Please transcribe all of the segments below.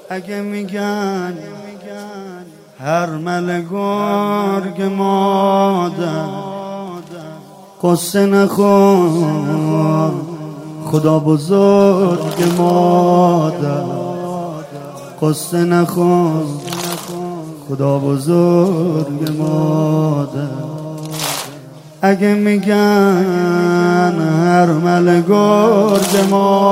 اگه میگن هرمل گرگ مادر قصه نخور، خدا بزرگ مادر قصه نخور، خدا بزرگ مادر. اگه میگن هرمل گرگ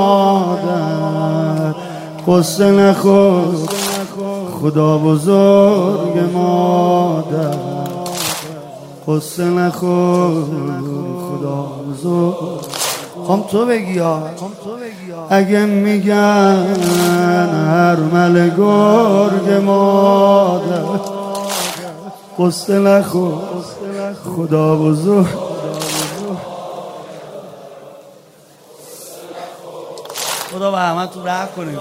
مادر قصه نخور، خدا بزرگ مادر قصه نخور، خدا بزرگ. خم تو بگی ها. اگه میگن هرمل گرگ مادر قصه نخور، خدا بزرگ. خدا به همه تو رحم کنیم.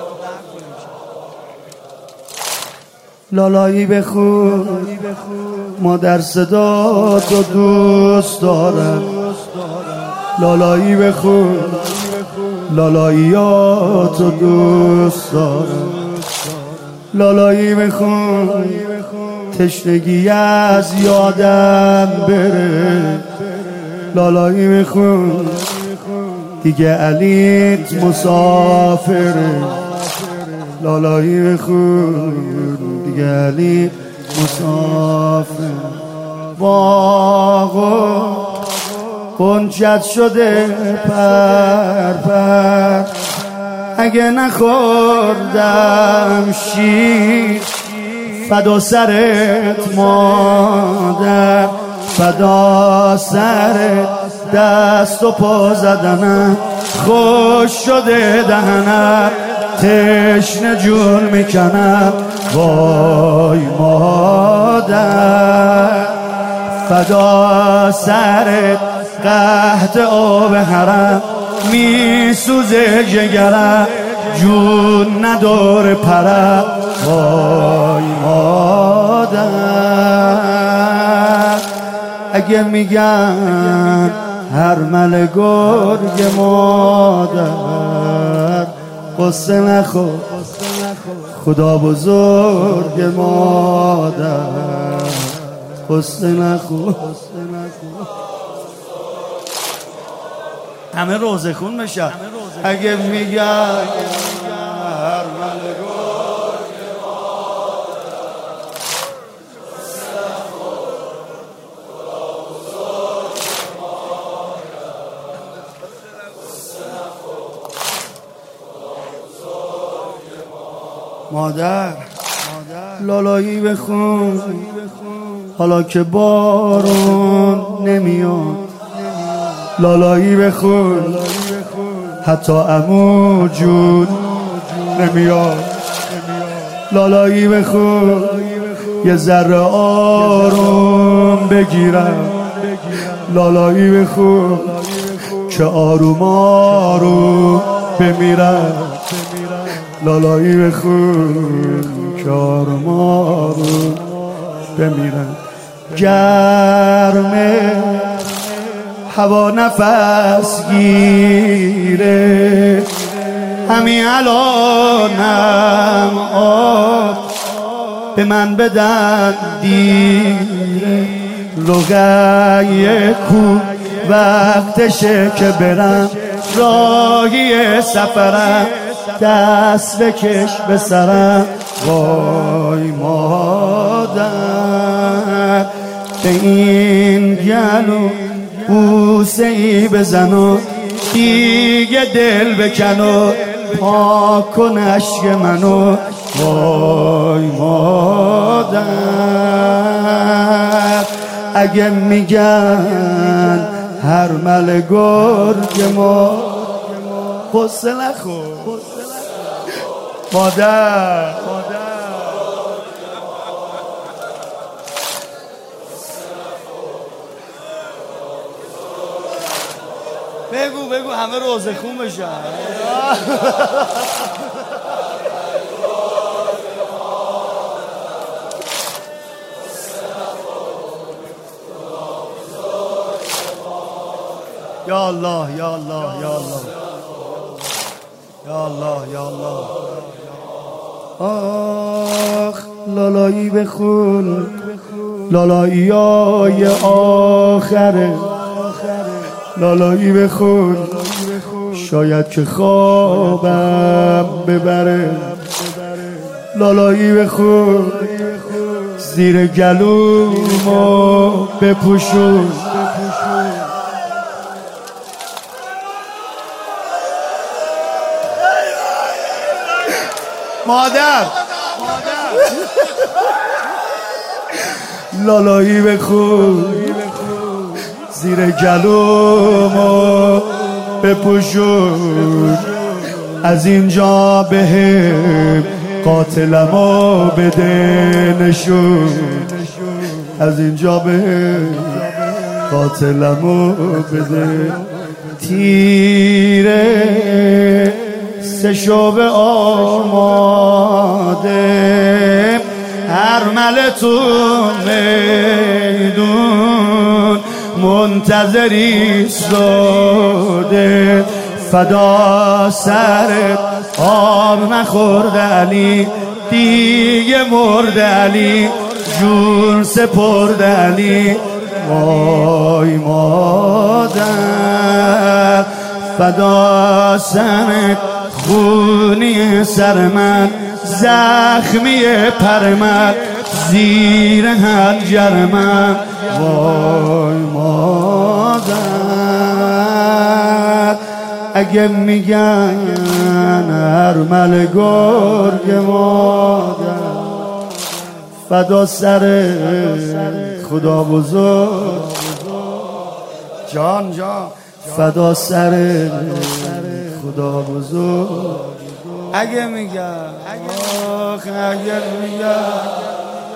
لالایی بخون، مادر صدا تو دوست دارم. لالایی بخون، لالاییاتو دوست دارم. لالایی بخون، تشنگی از یادم بره. لالایی بخون، دیگه علیت مسافره. لالایی بخون، دیگه علیت مسافر. باغو غنچت شده پر پر، اگه نخوردم شیر فدا سرت مادر، فدا سرت. دست و پا زدنم خوش شده دهنم، تشنه جون میکنم وای مادر. فدا سرت قحط آب حرم، میسوزه جگرم جون نداره پرم وای مادر. اگه میگن هرمل گرگ مادر قصه نخور، خدا بزرگ مادر قصه نخور. همه روزه خون بشن. اگه میگن هرمل گرگ مادر لالایی بخون، حالا که بارون نمیاد. لالایی بخون، حتی عمو جون نمیاد. لالایی بخون، یه ذره آروم بگیرم. لالایی بخون که آروم آروم بمیرم. لالایی بخون که آروم آروم بمیرم. گرمه هوا نفس گیره، همین الانم آب به من بدن دیره. رقیه کو وقتشه که برم، راهی سفرم دست بکش به سرم وای مادر. به این گلو بوسه ای بزن و دیگه دل بکن و پاک کن اشک منو وای مادر. اگه میگن هرمل گرگ ما قصه نخور مادر. بگو همه روزه خون بشن. یا الله یا الله یا الله یا الله یا الله. آخ لالایی بخون، لالایی های آخره، لالایی بخون شاید که خوابم ببره، لالایی بخون زیر گلومو بپوشون. مادر لالایی بخون زیر گلومو بپوشون، از اینجا بهم قاتلمو بده نشون، از اینجا بهم قاتلمو بده. تیره سه شعبه آماده، هر ملتون میدون منتظر ایستاده، فدا سرت آب نخورد علی، دیگه مرد علی، جون سپرد علی. وای مادر فدا سرت، خونی سر من، زخمی پر من، زیر حنجر من. وای مادر اگه میگن ارمل گرگ مادر، فدا سر خدا بزرگ جان جان، فدا سر خدا بزرگ. اگه میگن آخ اگه میگن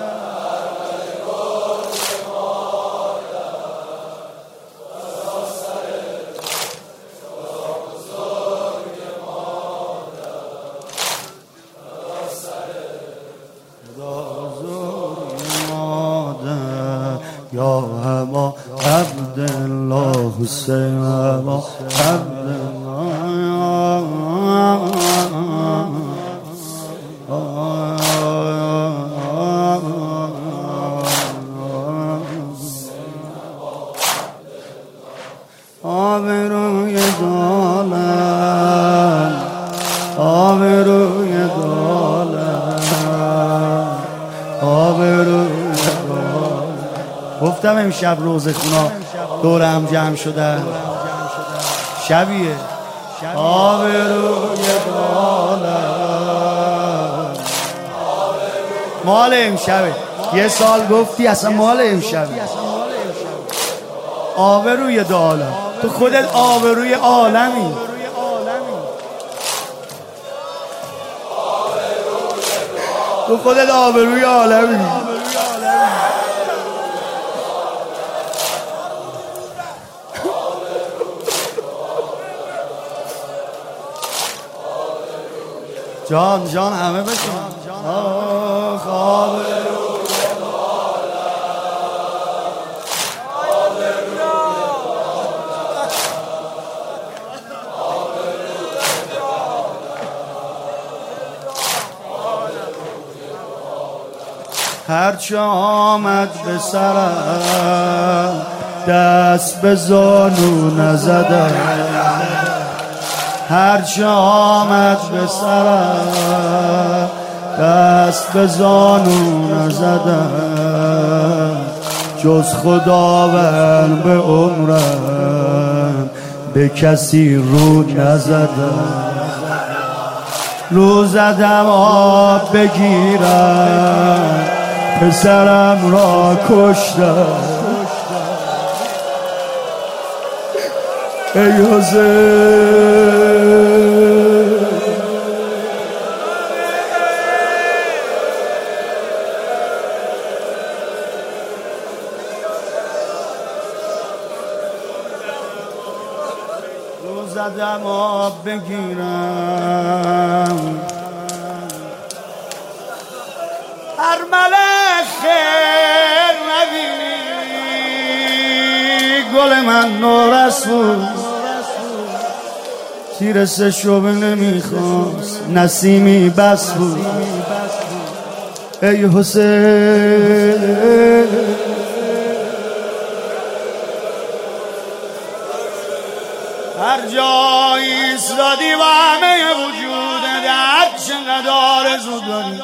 یا هما عبدالله حسین هما عبدالله آبروی دولت، آبروی دولت، آبروی گفتم امشب روزخونا دور هم جمع شدن، شبیه آبروی دولت، مال امشبه. یه سال گفتی اصلا مال امشبه. آبروی دولت، تو خودت آبروی عالمی. تو خودت آبروی عالمی. جان جان همه بکن. آخ آبروی هرچه آمد به سرم دست به زانو نزدم، هرچه آمد به سرم دست به زانو نزدم، جز خداوند به عمرم به کسی رو نزدم. رو زدم آب بگیرم، پسرم را کشتم. ای حسین رو زدم آب بگیرم، هر ملک خیر نبینی گل من نورسون، تیرسه شبه نمیخواست نسیمی بس بود ای حسین هر جایی ایستادی و همه وجودت هر چقدر آرزو داری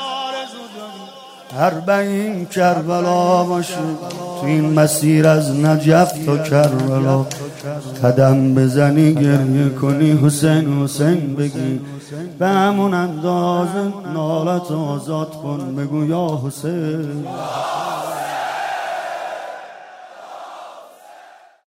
اربعین کربلا باشه تو این مسیر از نجف تا کربلا قدم بزنی گریه کنی حسین حسین بگی به همون اندازه نالت آزاد کن بگو یا حسین